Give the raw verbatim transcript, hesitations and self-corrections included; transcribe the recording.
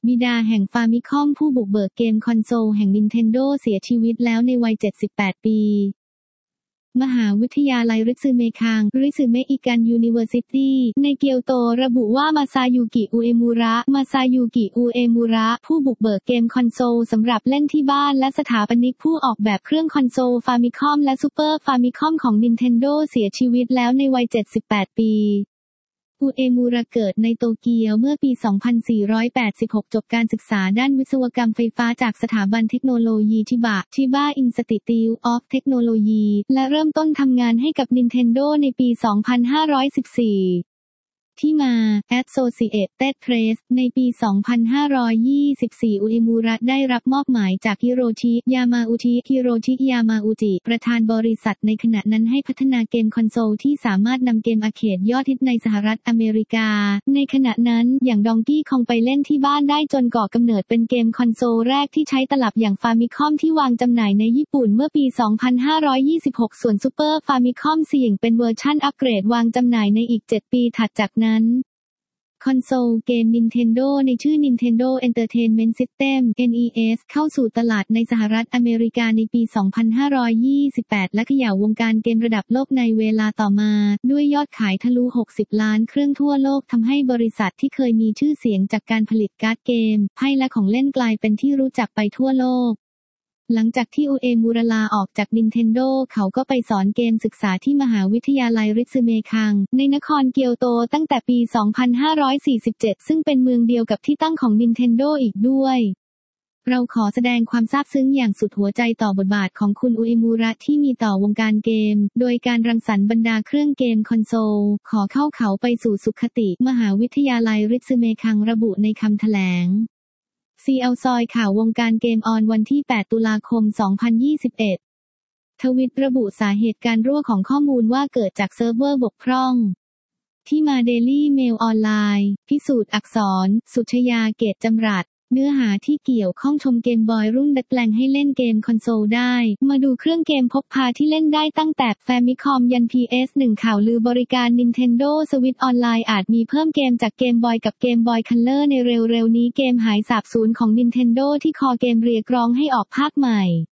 บิดาแห่งฟามิคอมผู้บุกเบิกเกมคอนโซลแห่ง Nintendo เสียชีวิตแล้วในวัย เจ็ดสิบแปด ปีมหาวิทยาลัยริซึเมคังริซึเมอิกันยูนิเวอร์ซิตี้ในเกียวโตระบุว่ามาซายุกิอุเอมุระมาซายุกิอุเอมุระผู้บุกเบิกเกมคอนโซลสำหรับเล่นที่บ้านและสถาปนิกผู้ออกแบบเครื่องคอนโซลฟามิคอมและซูเปอร์ฟามิคอมของ Nintendo เสียชีวิตแล้วในวัย เจ็ดสิบแปด ปีอุเอมุระเกิดในโตเกียวเมื่อปี สองพันสี่ร้อยแปดสิบหก จบการศึกษาด้านวิศวกรรมไฟฟ้าจากสถาบันเทคโนโลยีชิบะ Chiba Institute of Technology และเริ่มต้นทำงานให้กับ Nintendo ในปี สองพันห้าร้อยสิบสี่ ที่มา Associated Press ในปี สองพันห้าร้อยยี่สิบสี่ อุเอมุระได้รับมอบหมายจากฮิโรชิ ยามาอุจิ ฮิโรชิ ยามาอุจิ ประธานบริษัทในขณะนั้นให้พัฒนาเกมคอนโซลที่สามารถนำเกมอาร์เคดยอดฮิตในสหรัฐอเมริกา ในขณะนั้นอย่างดองกี้คองไปเล่นที่บ้านได้จนก่อกำเนิดเป็นเกมคอนโซลแรกที่ใช้ตลับอย่างฟามิคอมที่วางจำหน่ายในญี่ปุ่นเมื่อปี สองพันห้าร้อยยี่สิบหก ส่วนซูเปอร์ฟามิคอมเสี่ยงเป็นเวอร์ชั่นอัปเกรดวางจำหน่ายในอีก เจ็ด ปีถัดจากนั้นคอนโซลเกม Nintendo ในชื่อ Nintendo Entertainment System เอ็น อี เอส เข้าสู่ตลาดในสหรัฐอเมริกาในปี สองพันห้าร้อยยี่สิบแปด และเขย่าวงการเกมระดับโลกในเวลาต่อมาด้วยยอดขายทะลุ หกสิบ ล้านเครื่องทั่วโลกทำให้บริษัทที่เคยมีชื่อเสียงจากการผลิตการ์ดเกมไพ่และของเล่นกลายเป็นที่รู้จักไปทั่วโลกหลังจากที่อุเอมุระลาออกจาก Nintendo เขาก็ไปสอนเกมศึกษาที่มหาวิทยาลัยริซึเมคังในนครเกียวโตตั้งแต่ปี สองพันห้าร้อยสี่สิบเจ็ด ซึ่งเป็นเมืองเดียวกับที่ตั้งของ Nintendo อีกด้วยเราขอแสดงความซาบซึ้งอย่างสุดหัวใจต่อบทบาทของคุณอุเอมุระที่มีต่อวงการเกมโดยการรังสรรค์บรรดาเครื่องเกมคอนโซลขอเข้าเขาไปสู่สุคติมหาวิทยาลัยริซึเมคังระบุในคำแถลงซี แอล ซอยข่าววงการเกมออนวันที่ แปด ตุลาคม สองพันยี่สิบเอ็ด ทวิตระบุสาเหตุการรั่วของข้อมูลว่าเกิดจากเซิร์ฟเวอร์บกพร่องที่มาเดลี่เมลออนไลน์พิสูจน์อักษรสุชยาเกตจำรัดเนื้อหาที่เกี่ยวข้องชมเกมบอยรุ่นดัดแปลงให้เล่นเกมคอนโซลได้มาดูเครื่องเกมพกพาที่เล่นได้ตั้งแต่แฟมิคอมยัน พี เอส หนึ่ง ข่าวลือบริการ Nintendo Switch ออนไลน์อาจมีเพิ่มเกมจากเกมบอยกับเกมบอยคัลเลอร์ในเร็วๆนี้เกมหายสาบสูญของ Nintendo ที่คอเกมเรียกร้องให้ออกภาคใหม่